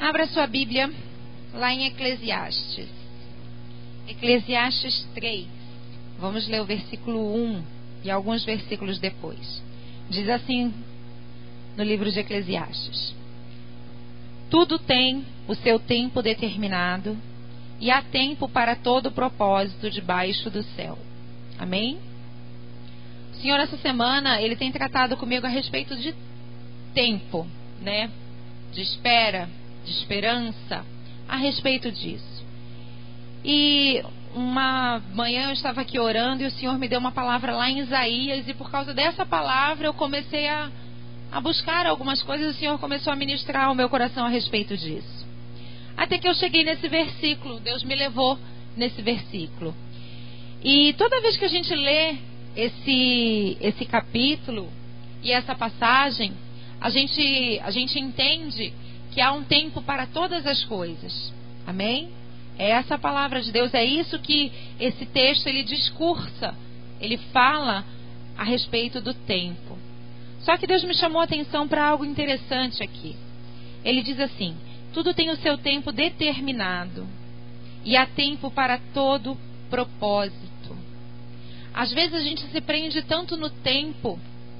Abra sua Bíblia lá em Eclesiastes. Eclesiastes 3. Vamos ler o versículo 1 e alguns versículos depois. Diz assim no livro de Eclesiastes: tudo tem o seu tempo determinado e há tempo para todo propósito debaixo do céu. Amém? O Senhor, essa semana, Ele tem tratado comigo a respeito de tempo, né? De espera, de esperança, a respeito disso. E uma manhã eu estava aqui orando e o Senhor me deu uma palavra lá em Isaías, e por causa dessa palavra eu comecei a buscar algumas coisas, e o Senhor começou a ministrar ao meu coração a respeito disso. Até que eu cheguei nesse versículo, Deus me levou nesse versículo. E toda vez que a gente lê esse capítulo e essa passagem, a gente entende que há um tempo para todas as coisas. Amém? É essa a palavra de Deus, é isso que esse texto ele discursa, ele fala a respeito do tempo. Só que Deus me chamou a atenção para algo interessante aqui. Ele diz assim: tudo tem o seu tempo determinado e há tempo para todo propósito. Às vezes a gente se prende tanto no tempo,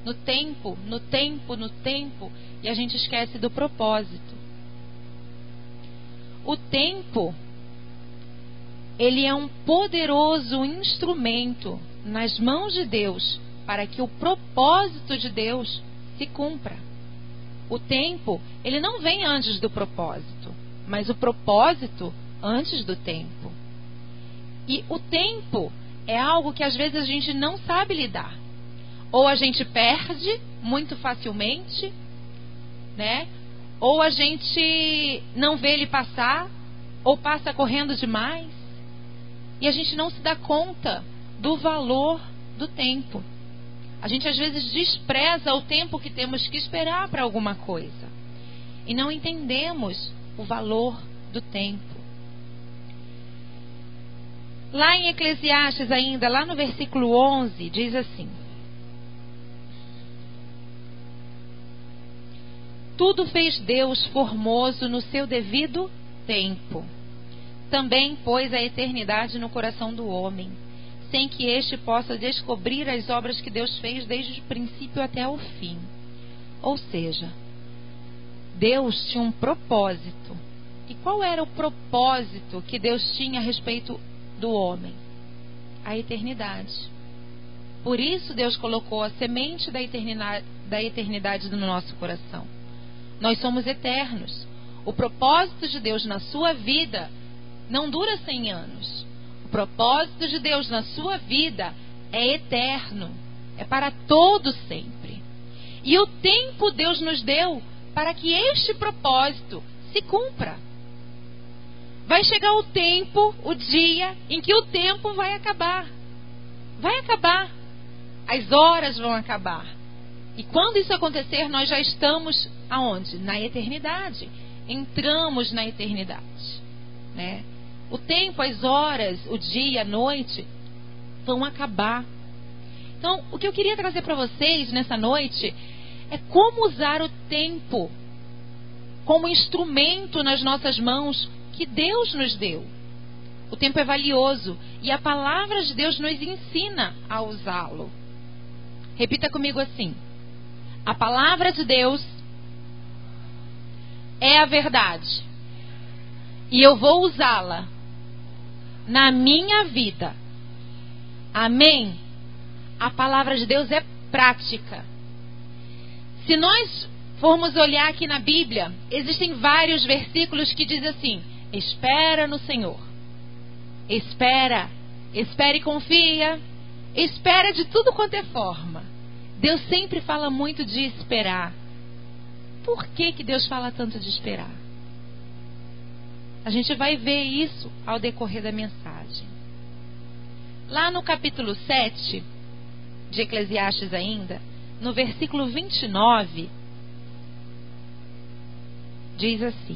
e a gente esquece do propósito. O tempo, ele é um poderoso instrumento nas mãos de Deus para que o propósito de Deus se cumpra. O tempo, ele não vem antes do propósito, mas o propósito antes do tempo. E o tempo é algo que às vezes a gente não sabe lidar. Ou a gente perde muito facilmente, né? Ou a gente não vê ele passar, ou passa correndo demais. E a gente não se dá conta do valor do tempo. A gente às vezes despreza o tempo que temos que esperar para alguma coisa. E não entendemos o valor do tempo. Lá em Eclesiastes ainda, lá no versículo 11, diz assim: tudo fez Deus formoso no seu devido tempo. Também pôs a eternidade no coração do homem, sem que este possa descobrir as obras que Deus fez desde o princípio até o fim. Ou seja, Deus tinha um propósito. E qual era o propósito que Deus tinha a respeito do homem? A eternidade. Por isso Deus colocou a semente da eternidade no nosso coração. Nós somos eternos. O propósito de Deus na sua vida não dura 100 anos. O propósito de Deus na sua vida é eterno. É para todo sempre. E o tempo Deus nos deu para que este propósito se cumpra. Vai chegar o tempo, o dia em que o tempo vai acabar. Vai acabar. As horas vão acabar. E quando isso acontecer, nós já estamos aonde? Na eternidade. Entramos na eternidade, né? O tempo, as horas, o dia, a noite vão acabar. Então, o que eu queria trazer para vocês nessa noite é como usar o tempo como instrumento nas nossas mãos que Deus nos deu. O tempo é valioso e a palavra de Deus nos ensina a usá-lo. Repita comigo assim: a palavra de Deus é a verdade e eu vou usá-la na minha vida. Amém? A palavra de Deus é prática. Se nós formos olhar aqui na Bíblia, existem vários versículos que dizem assim: espera no Senhor. Espera e confia. Espera de tudo quanto é forma. Deus sempre fala muito de esperar. Por que Deus fala tanto de esperar? A gente vai ver isso ao decorrer da mensagem. Lá no capítulo 7 de Eclesiastes ainda, no versículo 29, diz assim: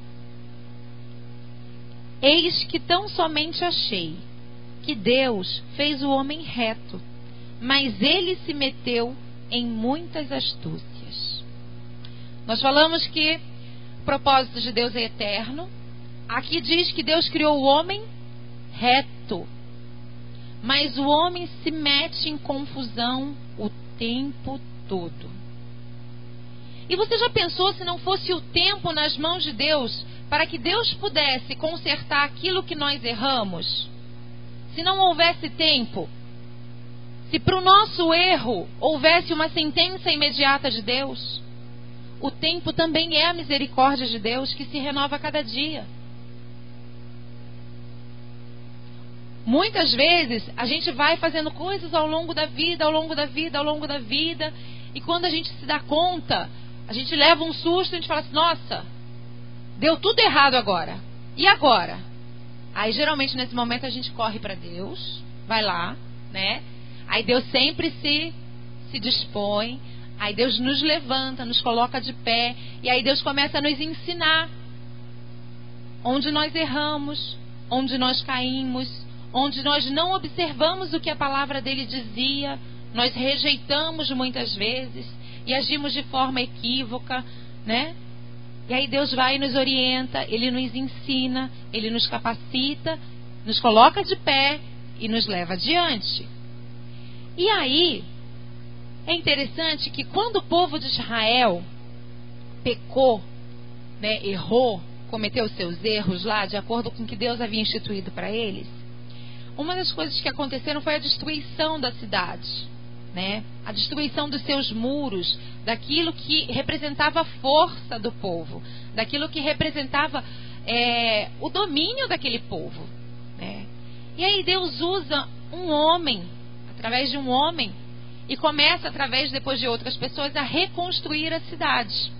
eis que tão somente achei que Deus fez o homem reto, mas ele se meteu em muitas astúcias. Nós falamos que o propósito de Deus é eterno. Aqui diz que Deus criou o homem reto. Mas o homem se mete em confusão o tempo todo. E você já pensou se não fosse o tempo nas mãos de Deus, para que Deus pudesse consertar aquilo que nós erramos? Se não houvesse tempo, se para o nosso erro houvesse uma sentença imediata de Deus, o tempo também é a misericórdia de Deus que se renova a cada dia. Muitas vezes a gente vai fazendo coisas ao longo da vida, e quando a gente se dá conta, a gente leva um susto e a gente fala assim, nossa, deu tudo errado agora. E agora? Aí geralmente nesse momento a gente corre para Deus, vai lá, né? Aí Deus sempre se dispõe, aí Deus nos levanta, nos coloca de pé, e aí Deus começa a nos ensinar onde nós erramos, onde nós caímos, onde nós não observamos o que a palavra dele dizia, nós rejeitamos muitas vezes e agimos de forma equívoca, né? E aí Deus vai e nos orienta, Ele nos ensina, Ele nos capacita, nos coloca de pé e nos leva adiante. E aí, é interessante que quando o povo de Israel pecou, né, errou, cometeu os seus erros lá, de acordo com o que Deus havia instituído para eles, uma das coisas que aconteceram foi a destruição da cidade, né? A destruição dos seus muros, daquilo que representava a força do povo, daquilo que representava o domínio daquele povo, né? E aí Deus usa um homem, através de um homem, e começa, através depois de outras pessoas, a reconstruir a cidade.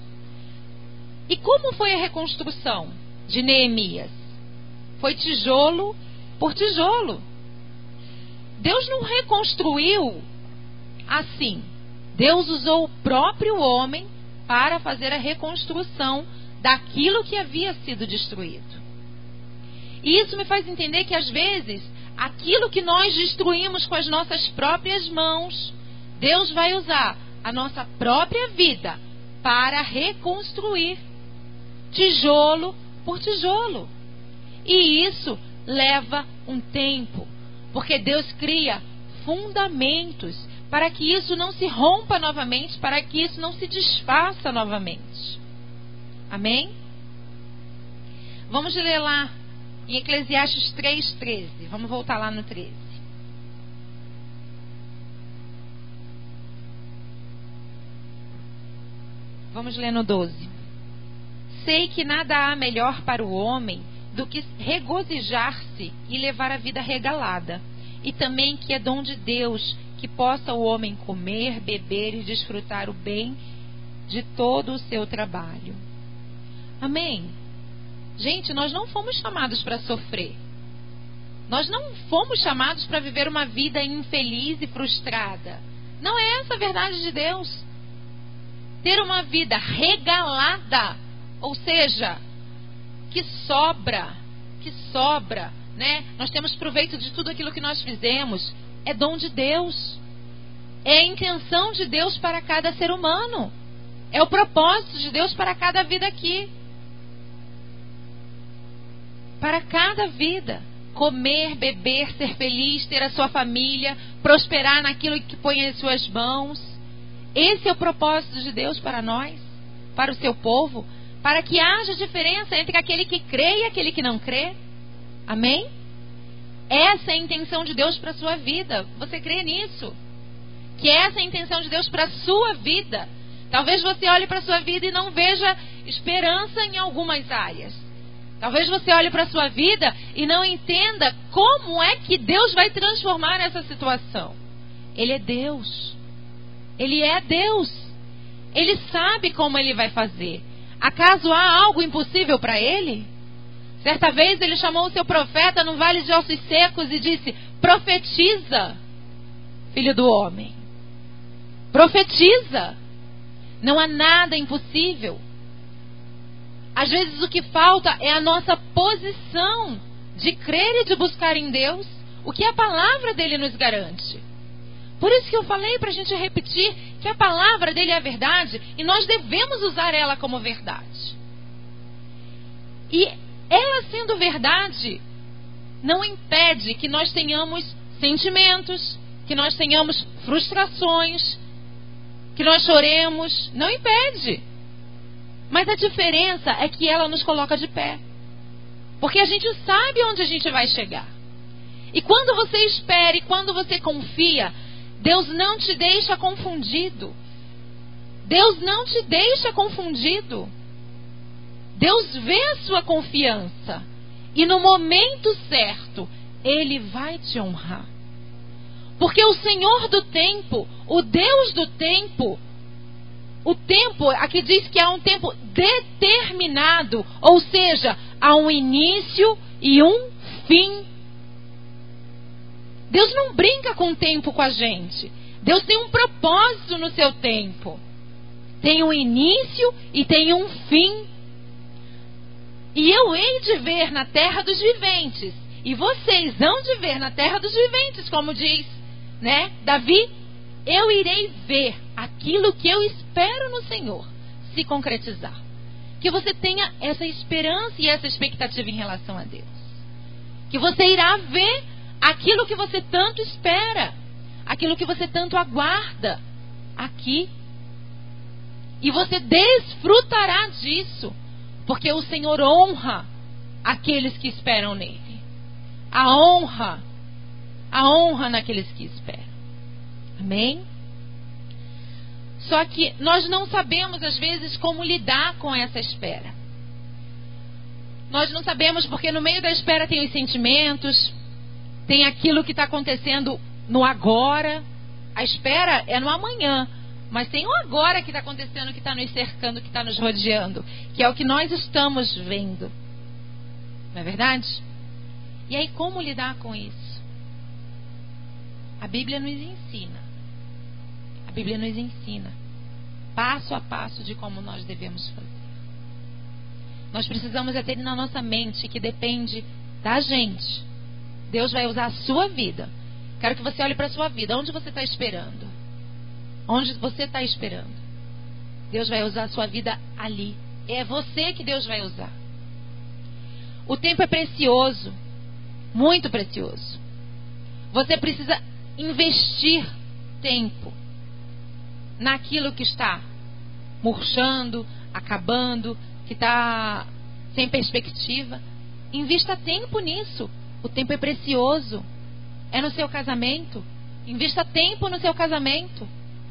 E como foi a reconstrução de Neemias? Foi tijolo por tijolo. Deus não reconstruiu assim. Deus usou o próprio homem para fazer a reconstrução daquilo que havia sido destruído. E isso me faz entender que às vezes aquilo que nós destruímos com as nossas próprias mãos, Deus vai usar a nossa própria vida para reconstruir, tijolo por tijolo. E isso leva um tempo, porque Deus cria fundamentos para que isso não se rompa novamente, para que isso não se desfaça novamente. Amém? Vamos ler lá em Eclesiastes 3:13. Vamos voltar lá no 13. Vamos ler no 12. Sei que nada há melhor para o homem do que regozijar-se e levar a vida regalada, e também que é dom de Deus que possa o homem comer, beber e desfrutar o bem de todo o seu trabalho. Amém? Gente, nós não fomos chamados para sofrer. Nós não fomos chamados para viver uma vida infeliz e frustrada. Não é essa a verdade de Deus. Ter uma vida regalada, ou seja, que sobra, né? Nós temos proveito de tudo aquilo que nós fizemos. É dom de Deus. É a intenção de Deus para cada ser humano. É o propósito de Deus para cada vida aqui. Para cada vida. Comer, beber, ser feliz, ter a sua família, prosperar naquilo que põe em suas mãos. Esse é o propósito de Deus para nós, para o seu povo, para que haja diferença entre aquele que crê e aquele que não crê. Amém? Essa é a intenção de Deus para a sua vida. Você crê nisso? Que essa é a intenção de Deus para a sua vida. Talvez você olhe para a sua vida e não veja esperança em algumas áreas. Talvez você olhe para a sua vida e não entenda como é que Deus vai transformar essa situação. Ele é Deus. Ele é Deus. Ele sabe como Ele vai fazer. Acaso há algo impossível para Ele? Certa vez Ele chamou o seu profeta num vale de ossos secos e disse: profetiza, filho do homem. Profetiza. Não há nada impossível. Às vezes o que falta é a nossa posição de crer e de buscar em Deus o que a palavra dele nos garante. Por isso que eu falei para a gente repetir que a palavra dele é a verdade e nós devemos usar ela como verdade. E ela sendo verdade, não impede que nós tenhamos sentimentos, que nós tenhamos frustrações, que nós choremos. Não impede. Mas a diferença é que ela nos coloca de pé. Porque a gente sabe onde a gente vai chegar. E quando você espera e quando você confia, Deus não te deixa confundido. Deus não te deixa confundido. Deus vê a sua confiança. E no momento certo, Ele vai te honrar. Porque o Senhor do tempo, o Deus do tempo, o tempo, aqui diz que há um tempo determinado, ou seja, há um início e um fim. Deus não brinca com o tempo com a gente. Deus tem um propósito no seu tempo. Tem um início e tem um fim. E eu hei de ver na terra dos viventes, e vocês hão de ver na terra dos viventes, como diz, né, Davi, eu irei ver aquilo que eu espero no Senhor se concretizar. Que você tenha essa esperança e essa expectativa em relação a Deus. Que você irá ver aquilo que você tanto espera, aquilo que você tanto aguarda aqui. E você desfrutará disso, porque o Senhor honra aqueles que esperam nele. A honra naqueles que esperam. Amém? Só que nós não sabemos às vezes como lidar com essa espera. Nós não sabemos porque no meio da espera tem os sentimentos, tem aquilo que está acontecendo no agora. A espera é no amanhã, mas tem o agora que está acontecendo, que está nos cercando, que está nos rodeando, que é o que nós estamos vendo. Não é verdade? E aí como lidar com isso? A Bíblia nos ensina. A Bíblia nos ensina passo a passo de como nós devemos fazer. Nós precisamos ter na nossa mente que depende da gente. Deus vai usar a sua vida. Quero que você olhe para a sua vida. Onde você está esperando? Onde você está esperando? Deus vai usar a sua vida ali. É você que Deus vai usar. O tempo é precioso. Muito precioso. Você precisa investir tempo naquilo que está murchando, acabando, que está sem perspectiva. Invista tempo nisso. O tempo é precioso. É no seu casamento. Invista tempo no seu casamento.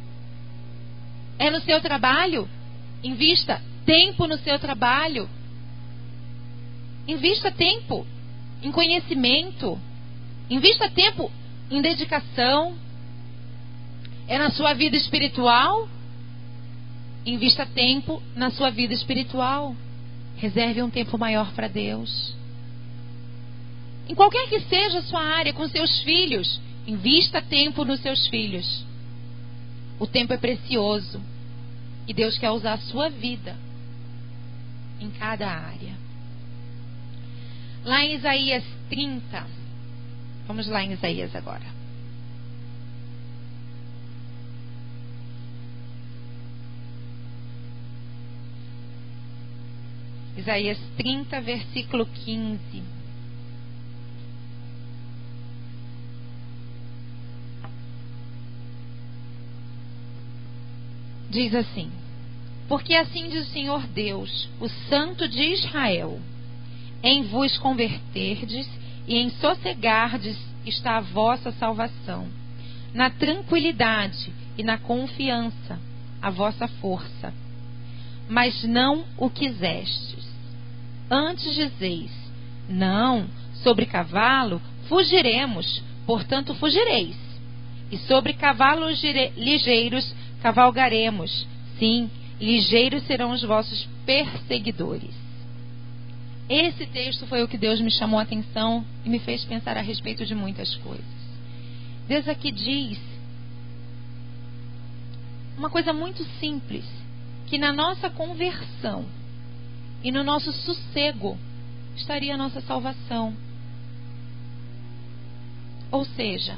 É no seu trabalho. Invista tempo no seu trabalho. Invista tempo em conhecimento. Invista tempo em dedicação. É na sua vida espiritual. Invista tempo na sua vida espiritual. Reserve um tempo maior para Deus. Em qualquer que seja a sua área, com seus filhos, invista tempo nos seus filhos. O tempo é precioso. E Deus quer usar a sua vida em cada área. Lá em Isaías 30. Vamos lá em Isaías agora. Isaías 30, versículo 15. Diz assim: porque assim diz o Senhor Deus, o Santo de Israel: em vos converterdes e em sossegardes está a vossa salvação, na tranquilidade e na confiança a vossa força. Mas não o quisestes. Antes dizeis: não, sobre cavalo fugiremos, portanto fugireis. E sobre cavalos ligeiros cavalgaremos. Sim, ligeiros serão os vossos perseguidores. Esse texto foi o que Deus me chamou a atenção e me fez pensar a respeito de muitas coisas. Deus aqui diz uma coisa muito simples, que na nossa conversão e no nosso sossego estaria a nossa salvação. Ou seja,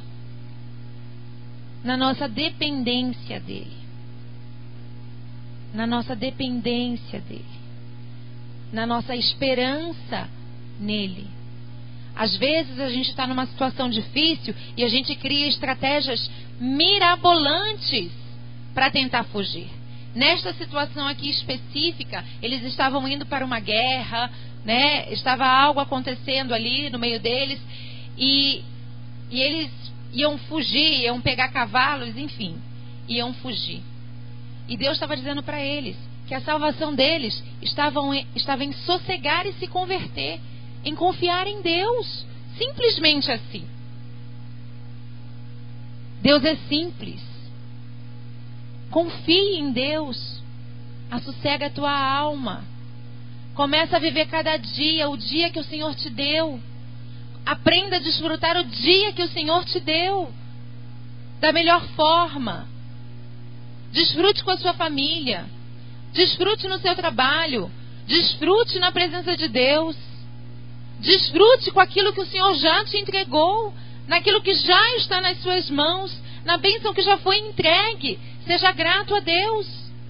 na nossa dependência dele. Na nossa dependência dele. na nossa esperança nele. Às vezes a gente está numa situação difícil e a gente cria estratégias mirabolantes para tentar fugir. Nesta situação aqui específica, eles estavam indo para uma guerra, né? Estava algo acontecendo ali no meio deles e eles iam fugir, iam pegar cavalos, enfim, iam fugir. E Deus estava dizendo para eles que a salvação deles estava em sossegar e se converter, em confiar em Deus, simplesmente assim. Deus é simples. Confie em Deus, assossega a tua alma, começa a viver cada dia, o dia que o Senhor te deu. Aprenda a desfrutar o dia que o Senhor te deu da melhor forma. Desfrute com a sua família, desfrute no seu trabalho, desfrute na presença de Deus, desfrute com aquilo que o Senhor já te entregou, naquilo que já está nas suas mãos, na bênção que já foi entregue. Seja grato a Deus.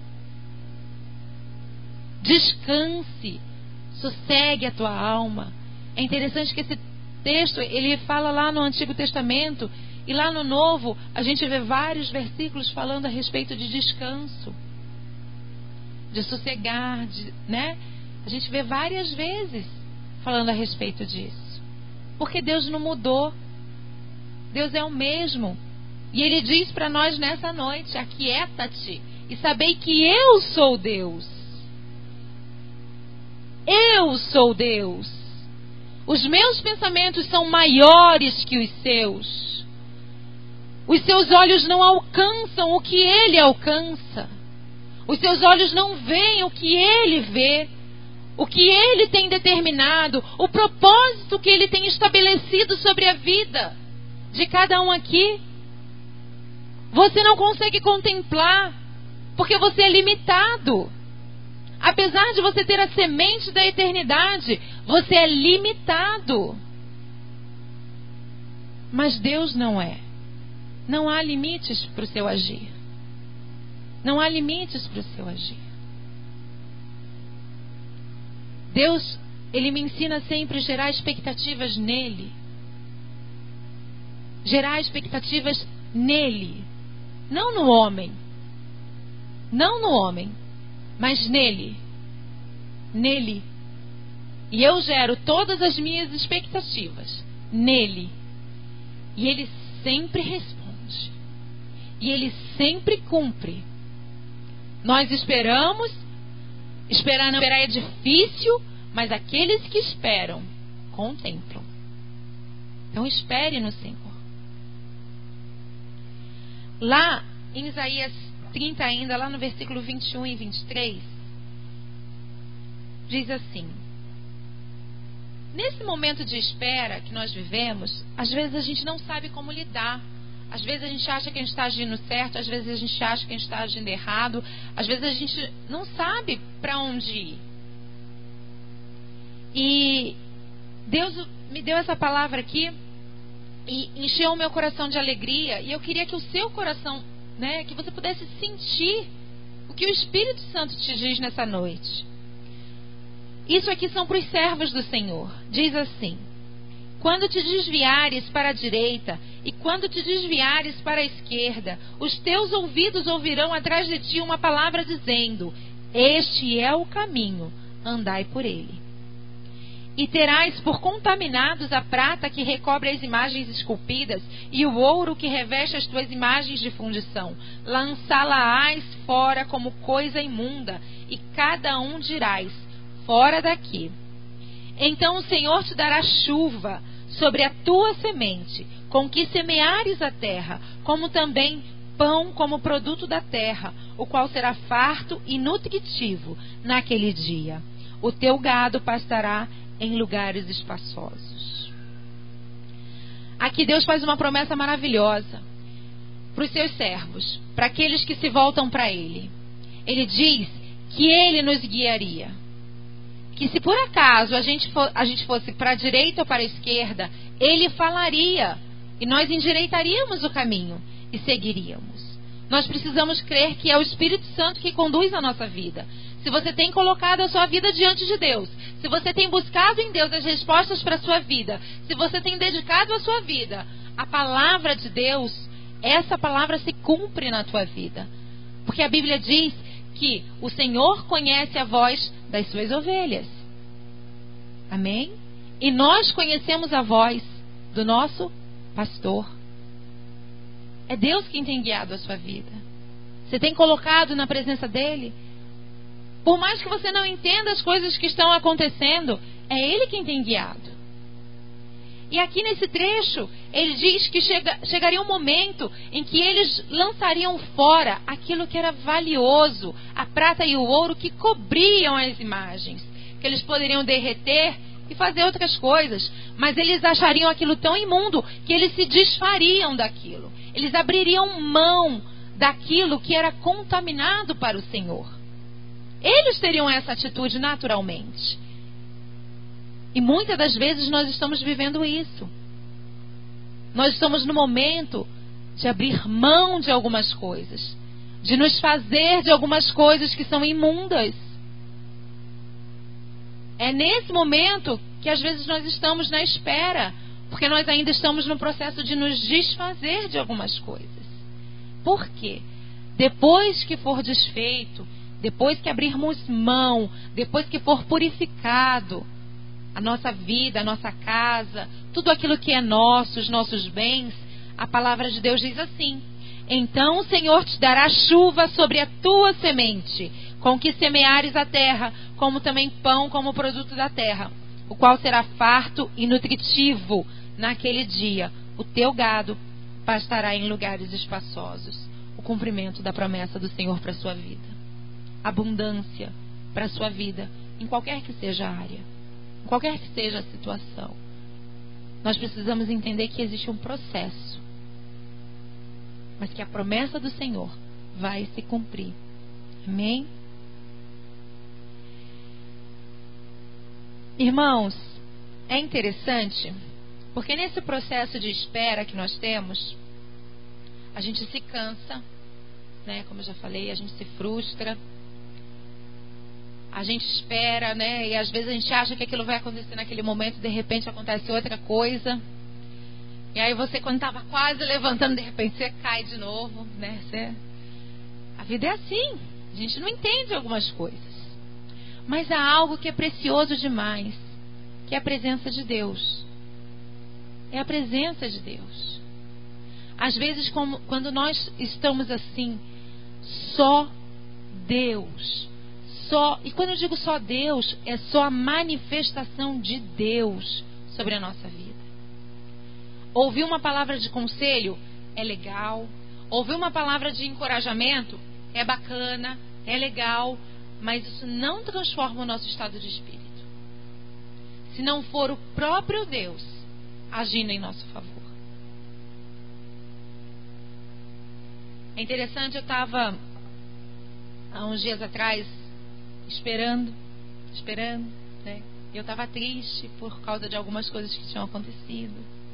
Descanse, sossegue a tua alma. É interessante que esse texto, ele fala lá no Antigo Testamento, e lá no Novo a gente vê vários versículos falando a respeito de descanso, de sossegar, né? A gente vê várias vezes falando a respeito disso, porque Deus não mudou. Deus é o mesmo, e Ele diz para nós nessa noite: aquieta-te e sabei que eu sou Deus. Eu sou Deus. Os meus pensamentos são maiores que os seus. Os seus olhos não alcançam o que Ele alcança. Os seus olhos não veem o que Ele vê. O que Ele tem determinado, o propósito que Ele tem estabelecido sobre a vida de cada um aqui. Você não consegue contemplar, porque você é limitado. Apesar de você ter a semente da eternidade, você é limitado. Mas Deus não é. Não há limites para o seu agir. Não há limites para o seu agir. Deus, Ele me ensina sempre a gerar expectativas nele. Gerar expectativas nele. Não no homem. Não no homem. Mas nele. Nele. E eu gero todas as minhas expectativas nele. E Ele sempre responde. E Ele sempre cumpre. Nós esperamos. Esperar é difícil, mas aqueles que esperam contemplam. Então espere no Senhor. Lá em Isaías 30 ainda, lá no versículo 21 e 23, diz assim: nesse momento de espera que nós vivemos, às vezes a gente não sabe como lidar. Às vezes a gente acha que a gente está agindo certo, às vezes a gente acha que a gente está agindo errado, às vezes a gente não sabe para onde ir. E Deus me deu essa palavra aqui e encheu o meu coração de alegria, e eu queria que o seu coração, né, que você pudesse sentir o que o Espírito Santo te diz nessa noite. Isso aqui são para os servos do Senhor. Diz assim: quando te desviares para a direita e quando te desviares para a esquerda, os teus ouvidos ouvirão atrás de ti uma palavra dizendo: este é o caminho, andai por ele. E terás por contaminados a prata que recobre as imagens esculpidas e o ouro que reveste as tuas imagens de fundição. Lançá-la-ás fora como coisa imunda, e cada um dirás: fora daqui. Então o Senhor te dará chuva sobre a tua semente, com que semeares a terra, como também pão como produto da terra, o qual será farto e nutritivo naquele dia. O teu gado pastará em lugares espaçosos. Aqui Deus faz uma promessa maravilhosa para os seus servos, para aqueles que se voltam para Ele. Ele diz que Ele nos guiaria. Que se por acaso a gente fosse para a direita ou para a esquerda, Ele falaria e nós endireitaríamos o caminho e seguiríamos. Nós precisamos crer que é o Espírito Santo que conduz a nossa vida. Se você tem colocado a sua vida diante de Deus, se você tem buscado em Deus as respostas para a sua vida, se você tem dedicado a sua vida à palavra de Deus, essa palavra se cumpre na tua vida. Porque a Bíblia diz que o Senhor conhece a voz das suas ovelhas. Amém? E nós conhecemos a voz do nosso pastor. É Deus quem tem guiado a sua vida. Você tem colocado na presença dele? Por mais que você não entenda as coisas que estão acontecendo, é Ele quem tem guiado. E aqui nesse trecho, ele diz que chegaria um momento em que eles lançariam fora aquilo que era valioso, a prata e o ouro que cobriam as imagens, que eles poderiam derreter e fazer outras coisas, mas eles achariam aquilo tão imundo que eles se desfariam daquilo. Eles abririam mão daquilo que era contaminado para o Senhor. Eles teriam essa atitude naturalmente. E muitas das vezes nós estamos vivendo isso. Nós estamos no momento de abrir mão de algumas coisas, de nos fazer de algumas coisas que são imundas. É nesse momento que às vezes nós estamos na espera, porque nós ainda estamos no processo de nos desfazer de algumas coisas. Por quê? Depois que for desfeito, depois que abrirmos mão, depois que for purificado a nossa vida, a nossa casa, tudo aquilo que é nosso, os nossos bens, a palavra de Deus diz assim: então o Senhor te dará chuva sobre a tua semente, com que semeares a terra, como também pão como produto da terra, o qual será farto e nutritivo naquele dia. O teu gado pastará em lugares espaçosos. O cumprimento da promessa do Senhor para a sua vida. Abundância para a sua vida, em qualquer que seja a área, em qualquer que seja a situação. Nós precisamos entender que existe um processo, mas que a promessa do Senhor vai se cumprir. Amém? Irmãos, é interessante, porque nesse processo de espera que nós temos, a gente se cansa, né? Como eu já falei, a gente se frustra, a gente espera, né? E às vezes a gente acha que aquilo vai acontecer naquele momento, de repente acontece outra coisa. E aí você, quando estava quase levantando, de repente você cai de novo, né? A vida é assim, a gente não entende algumas coisas. Mas há algo que é precioso demais, que é a presença de Deus. É a presença de Deus. Às vezes, quando nós estamos assim, só Deus. E quando eu digo só Deus, é só a manifestação de Deus sobre a nossa vida. Ouvir uma palavra de conselho é legal. Ouvir uma palavra de encorajamento é bacana, é legal. Mas isso não transforma o nosso estado de espírito. Se não for o próprio Deus agindo em nosso favor. É interessante, eu estava há uns dias atrás esperando, né? Eu estava triste por causa de algumas coisas que tinham acontecido.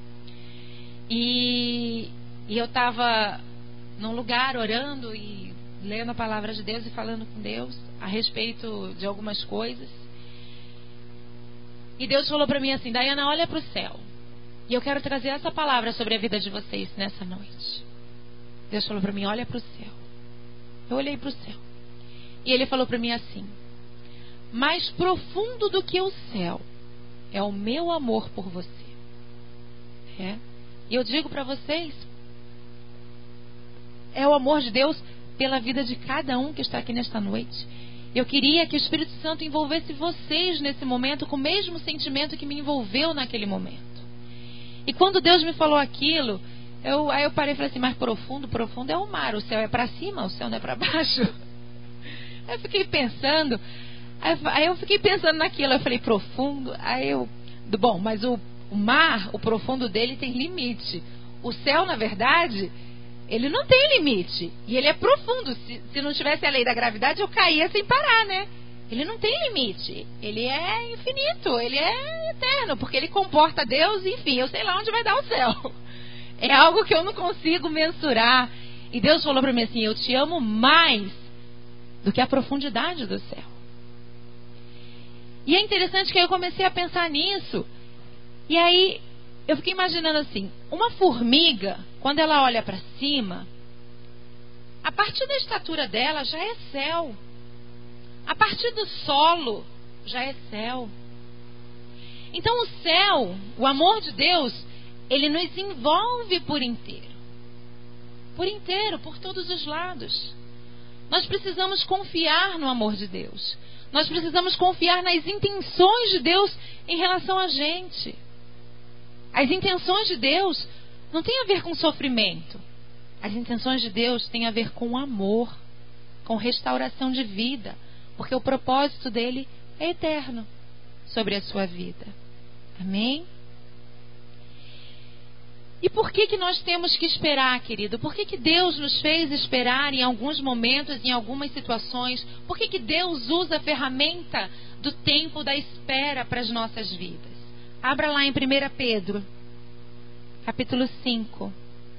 E eu estava num lugar orando e lendo a palavra de Deus e falando com Deus a respeito de algumas coisas. E Deus falou para mim assim: Daiana, olha para o céu. E eu quero trazer essa palavra sobre a vida de vocês nessa noite. Deus falou para mim: olha para o céu. Eu olhei para o céu. E Ele falou para mim assim: mais profundo do que o céu é o meu amor por você. E eu digo para vocês, é o amor de Deus pela vida de cada um que está aqui nesta noite. Eu queria que o Espírito Santo envolvesse vocês nesse momento com o mesmo sentimento que me envolveu naquele momento. E quando Deus me falou aquilo, aí eu parei e falei assim: mais profundo é o mar, o céu é para cima, o céu não é para baixo. Aí eu fiquei pensando naquilo, eu falei profundo, mas o mar, o profundo dele tem limite. O céu, na verdade, ele não tem limite. E ele é profundo. Se não tivesse a lei da gravidade, eu caía sem parar, né? Ele não tem limite. Ele é infinito. Ele é eterno. Porque ele comporta Deus. Enfim, eu sei lá onde vai dar o céu. É algo que eu não consigo mensurar. E Deus falou para mim assim: eu te amo mais do que a profundidade do céu. E é interessante que eu comecei a pensar nisso. E aí eu fiquei imaginando assim, uma formiga, quando ela olha para cima, a partir da estatura dela já é céu. A partir do solo já é céu. Então o céu, o amor de Deus, ele nos envolve por inteiro. Por inteiro, por todos os lados. Nós precisamos confiar no amor de Deus. Nós precisamos confiar nas intenções de Deus em relação a gente. As intenções de Deus não têm a ver com sofrimento. As intenções de Deus têm a ver com amor, com restauração de vida, porque o propósito dele é eterno sobre a sua vida. Amém? E por que nós temos que esperar, querido? Por que Deus nos fez esperar em alguns momentos, em algumas situações? Por que Deus usa a ferramenta do tempo da espera para as nossas vidas? Abra lá em 1 Pedro, capítulo 5.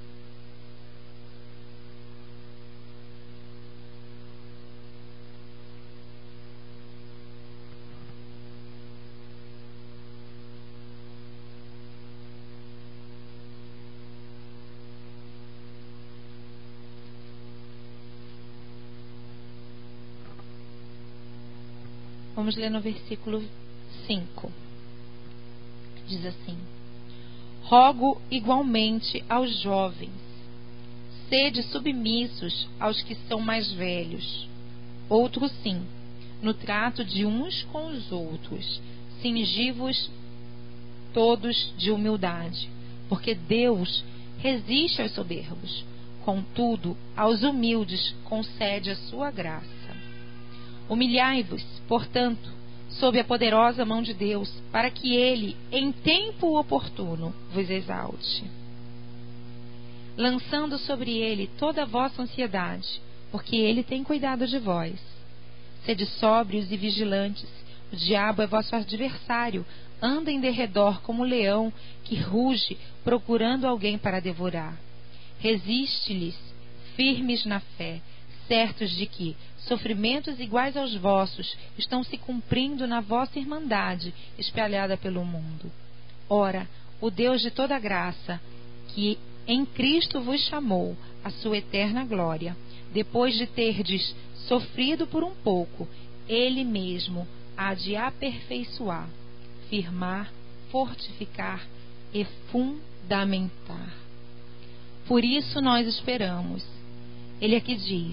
Vamos ler no versículo 5. Diz assim: rogo igualmente aos jovens, sede submissos aos que são mais velhos. Outro sim, no trato de uns com os outros, cingi-vos todos de humildade, porque Deus resiste aos soberbos, contudo, aos humildes concede a sua graça. Humilhai-vos, portanto, sob a poderosa mão de Deus, para que Ele, em tempo oportuno, vos exalte. Lançando sobre Ele toda a vossa ansiedade, porque Ele tem cuidado de vós. Sede sóbrios e vigilantes, o diabo é vosso adversário, anda em derredor como um leão que ruge, procurando alguém para devorar. Resiste-lhes, firmes na fé, certos de que sofrimentos iguais aos vossos estão se cumprindo na vossa irmandade espalhada pelo mundo. Ora, o Deus de toda graça, que em Cristo vos chamou à sua eterna glória, depois de terdes sofrido por um pouco, Ele mesmo há de aperfeiçoar, firmar, fortificar e fundamentar. Por isso nós esperamos. Ele aqui diz: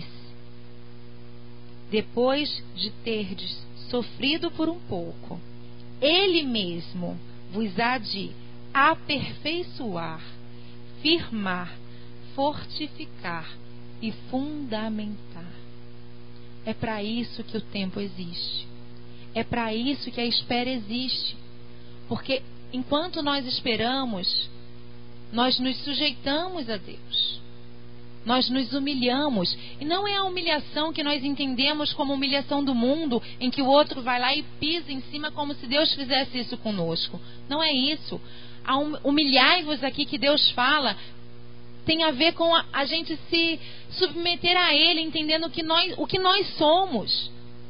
depois de terdes sofrido por um pouco, Ele mesmo vos há de aperfeiçoar, firmar, fortificar e fundamentar. É para isso que o tempo existe. É para isso que a espera existe. Porque enquanto nós esperamos, nós nos sujeitamos a Deus. Nós nos humilhamos. E não é a humilhação que nós entendemos como humilhação do mundo, em que o outro vai lá e pisa em cima como se Deus fizesse isso conosco. Não é isso. A humilhai-vos aqui que Deus fala tem a ver com a gente se submeter a Ele, entendendo o que nós somos.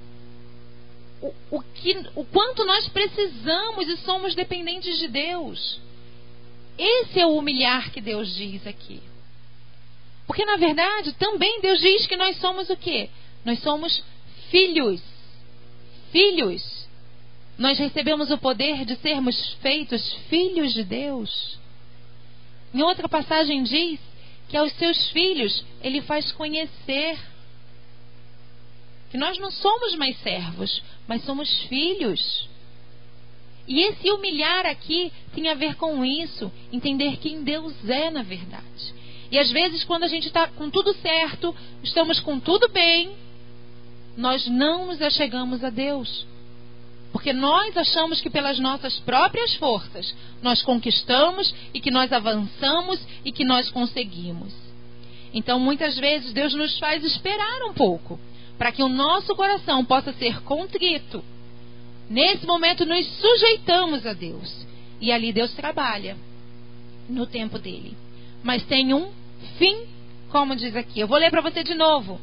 O quanto nós precisamos e somos dependentes de Deus. Esse é o humilhar que Deus diz aqui. Porque na verdade também Deus diz que nós somos o quê? Nós somos filhos. Filhos. Nós recebemos o poder de sermos feitos filhos de Deus. Em outra passagem diz que aos seus filhos Ele faz conhecer. Que nós não somos mais servos, mas somos filhos. E esse humilhar aqui tem a ver com isso, entender quem Deus é na verdade. E às vezes quando a gente está com tudo certo, estamos com tudo bem, nós não nos achegamos a Deus. Porque nós achamos que pelas nossas próprias forças nós conquistamos e que nós avançamos e que nós conseguimos. Então muitas vezes Deus nos faz esperar um pouco, para que o nosso coração possa ser contrito. Nesse momento nos sujeitamos a Deus. E ali Deus trabalha no tempo dele. Mas tem um fim como diz aqui. Eu vou ler para você de novo.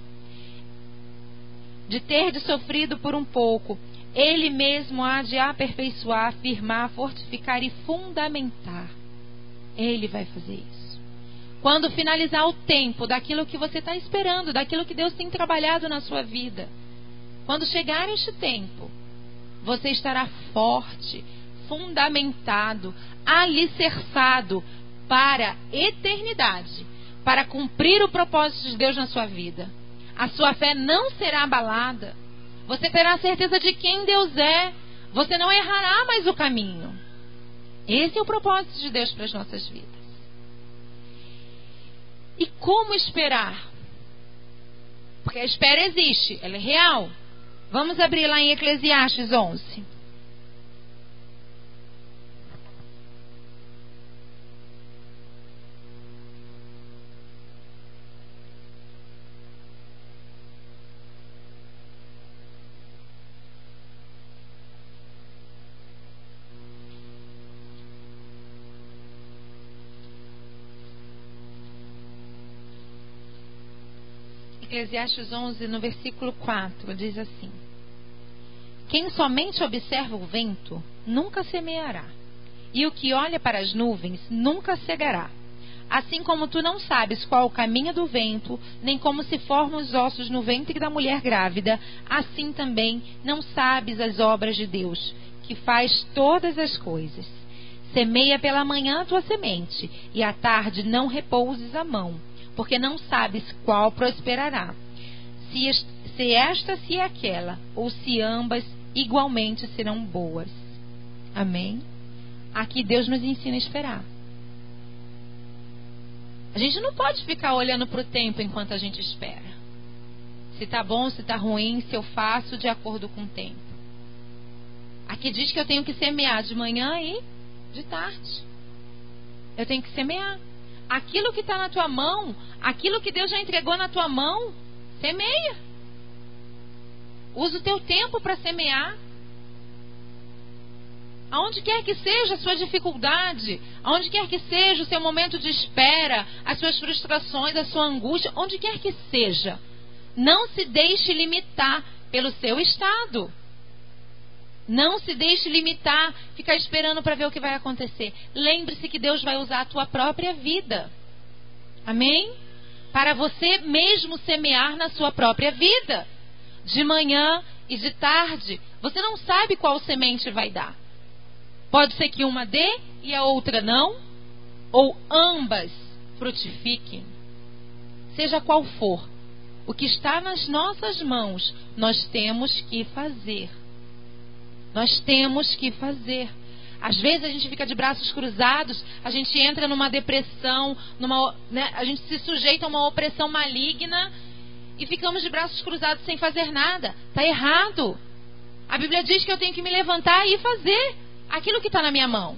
De ter sofrido por um pouco, Ele mesmo há de aperfeiçoar, firmar, fortificar e fundamentar. Ele vai fazer isso. Quando finalizar o tempo daquilo que você está esperando, daquilo que Deus tem trabalhado na sua vida, quando chegar este tempo, você estará forte, fundamentado, alicerçado para a eternidade, para cumprir o propósito de Deus na sua vida. A sua fé não será abalada. Você terá certeza de quem Deus é. Você não errará mais o caminho. Esse é o propósito de Deus para as nossas vidas. E como esperar? Porque a espera existe, ela é real. Vamos abrir lá em Eclesiastes 11. Eclesiastes 11, no versículo 4, diz assim: quem somente observa o vento, nunca semeará, e o que olha para as nuvens, nunca cegará. Assim como tu não sabes qual o caminho do vento, nem como se formam os ossos no ventre da mulher grávida, assim também não sabes as obras de Deus, que faz todas as coisas. Semeia pela manhã a tua semente, e à tarde não repouses a mão, porque não sabes qual prosperará, se esta se é aquela, ou se ambas igualmente serão boas. Amém? Aqui Deus nos ensina a esperar. A gente não pode ficar olhando para o tempo enquanto a gente espera. Se está bom, se está ruim, se eu faço de acordo com o tempo. Aqui diz que eu tenho que semear de manhã e de tarde. Eu tenho que semear. Aquilo que está na tua mão, aquilo que Deus já entregou na tua mão, semeia. Usa o teu tempo para semear. Aonde quer que seja a sua dificuldade, aonde quer que seja o seu momento de espera, as suas frustrações, a sua angústia, onde quer que seja, não se deixe limitar pelo seu estado. Não se deixe limitar, ficar esperando para ver o que vai acontecer. Lembre-se que Deus vai usar a tua própria vida. Amém? Para você mesmo semear na sua própria vida. De manhã e de tarde. Você não sabe qual semente vai dar. Pode ser que uma dê e a outra não. Ou ambas frutifiquem. Seja qual for. O que está nas nossas mãos, nós temos que fazer. Nós temos que fazer. Às vezes a gente fica de braços cruzados, a gente entra numa depressão, a gente se sujeita a uma opressão maligna e ficamos de braços cruzados sem fazer nada. Está errado. A Bíblia diz que eu tenho que me levantar e fazer aquilo que está na minha mão.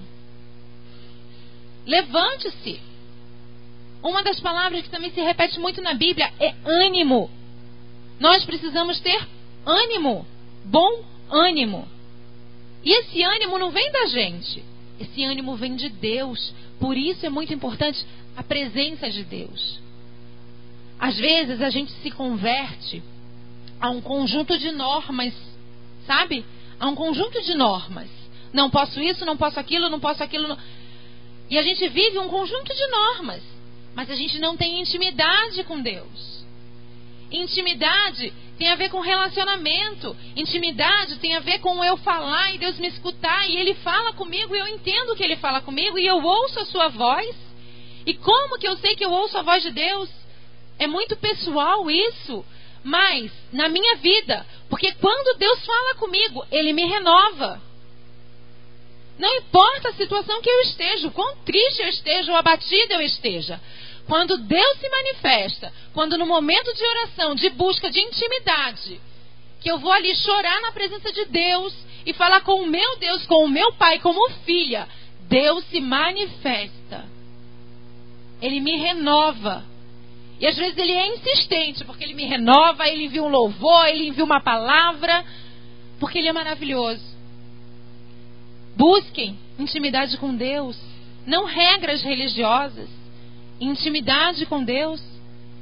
Levante-se. Uma das palavras que também se repete muito na Bíblia é ânimo. Nós precisamos ter ânimo, bom ânimo. E esse ânimo não vem da gente. Esse ânimo vem de Deus. Por isso é muito importante a presença de Deus. Às vezes a gente se converte a um conjunto de normas, sabe? A um conjunto de normas. Não posso isso, não posso aquilo, não posso aquilo. Não... E a gente vive um conjunto de normas. Mas a gente não tem intimidade com Deus. Intimidade tem a ver com relacionamento. Intimidade tem a ver com eu falar e Deus me escutar. E Ele fala comigo e eu entendo que Ele fala comigo. E eu ouço a sua voz. E como que eu sei que eu ouço a voz de Deus? É muito pessoal isso. Mas na minha vida. Porque quando Deus fala comigo, Ele me renova. Não importa a situação que eu esteja, o quão triste eu esteja ou abatida eu esteja. Quando Deus se manifesta, quando no momento de oração, de busca, de intimidade, que eu vou ali chorar na presença de Deus e falar com o meu Deus, com o meu Pai, como filha, Deus se manifesta. Ele me renova. E às vezes Ele é insistente, porque Ele me renova, Ele envia um louvor, Ele envia uma palavra, porque Ele é maravilhoso. Busquem intimidade com Deus, não regras religiosas. Intimidade com Deus.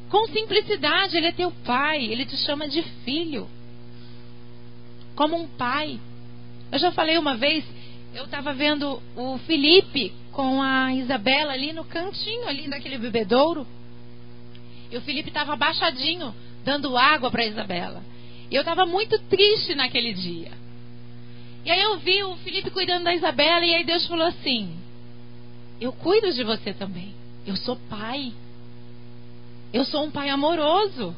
Com simplicidade, Ele é teu pai. Ele te chama de filho. Como um pai. Eu já falei uma vez, eu estava vendo o Felipe com a Isabela ali no cantinho ali daquele bebedouro. E o Felipe estava abaixadinho, dando água para a Isabela. E eu estava muito triste naquele dia. E aí eu vi o Felipe cuidando da Isabela, e aí Deus falou assim: eu cuido de você também. Eu sou pai. Eu sou um pai amoroso.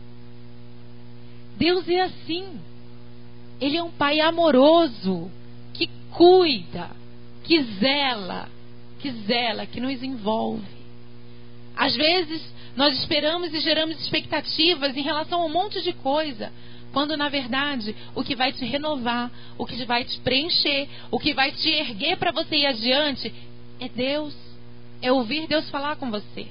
Deus é assim. Ele é um pai amoroso, que cuida, que zela, que nos envolve. Às vezes nós esperamos e geramos expectativas em relação a um monte de coisa, quando na verdade o que vai te renovar, o que vai te preencher, o que vai te erguer para você ir adiante é Deus. É ouvir Deus falar com você.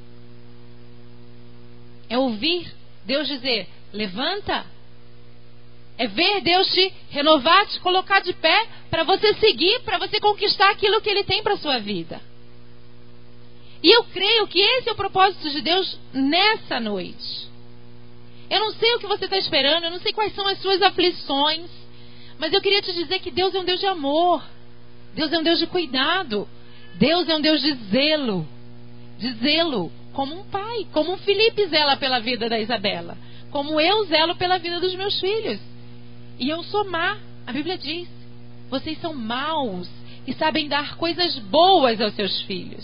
É ouvir Deus dizer: levanta. É ver Deus te renovar, te colocar de pé para você seguir, para você conquistar aquilo que Ele tem para a sua vida. E eu creio que esse é o propósito de Deus nessa noite. Eu não sei o que você está esperando, eu não sei quais são as suas aflições, mas eu queria te dizer que Deus é um Deus de amor. Deus é um Deus de cuidado. Deus é um Deus de zelo. De zelo, como um pai, como um Felipe zela pela vida da Isabela, como eu zelo pela vida dos meus filhos. E eu sou má, a Bíblia diz. Vocês são maus e sabem dar coisas boas aos seus filhos.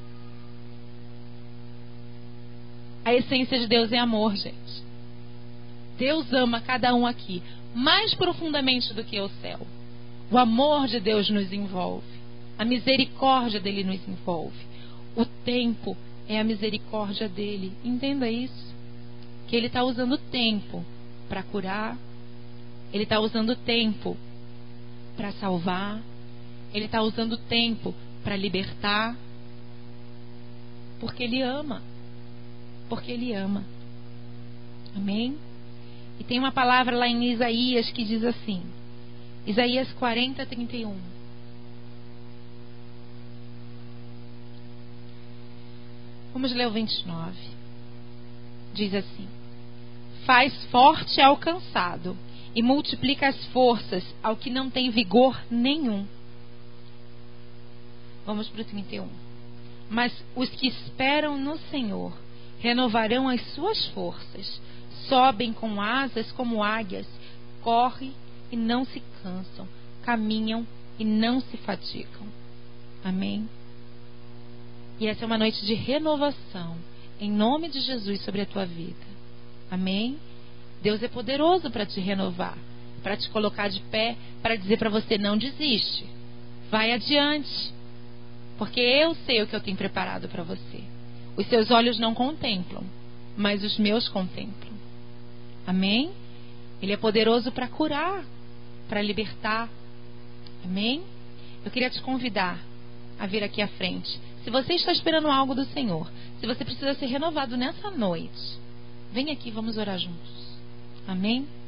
A essência de Deus é amor, gente. Deus ama cada um aqui mais profundamente do que o céu. O amor de Deus nos envolve. A misericórdia dele nos envolve. O tempo é a misericórdia dele. Entenda isso. Que ele está usando o tempo para curar. Ele está usando o tempo para salvar. Ele está usando o tempo para libertar. Porque Ele ama. Porque Ele ama. Amém? E tem uma palavra lá em Isaías que diz assim. Isaías 40, 31. Vamos ler o 29. Diz assim: faz forte ao cansado e multiplica as forças ao que não tem vigor nenhum. Vamos para o 31. Mas os que esperam no Senhor renovarão as suas forças, sobem com asas como águias, correm e não se cansam, caminham e não se fatigam. Amém? E essa é uma noite de renovação, em nome de Jesus, sobre a tua vida. Amém? Deus é poderoso para te renovar, para te colocar de pé, para dizer para você: não desiste, vai adiante, porque eu sei o que eu tenho preparado para você. Os seus olhos não contemplam, mas os meus contemplam. Amém? Ele é poderoso para curar, para libertar. Amém? Eu queria te convidar a vir aqui à frente. Se você está esperando algo do Senhor, se você precisa ser renovado nessa noite, vem aqui, vamos orar juntos. Amém?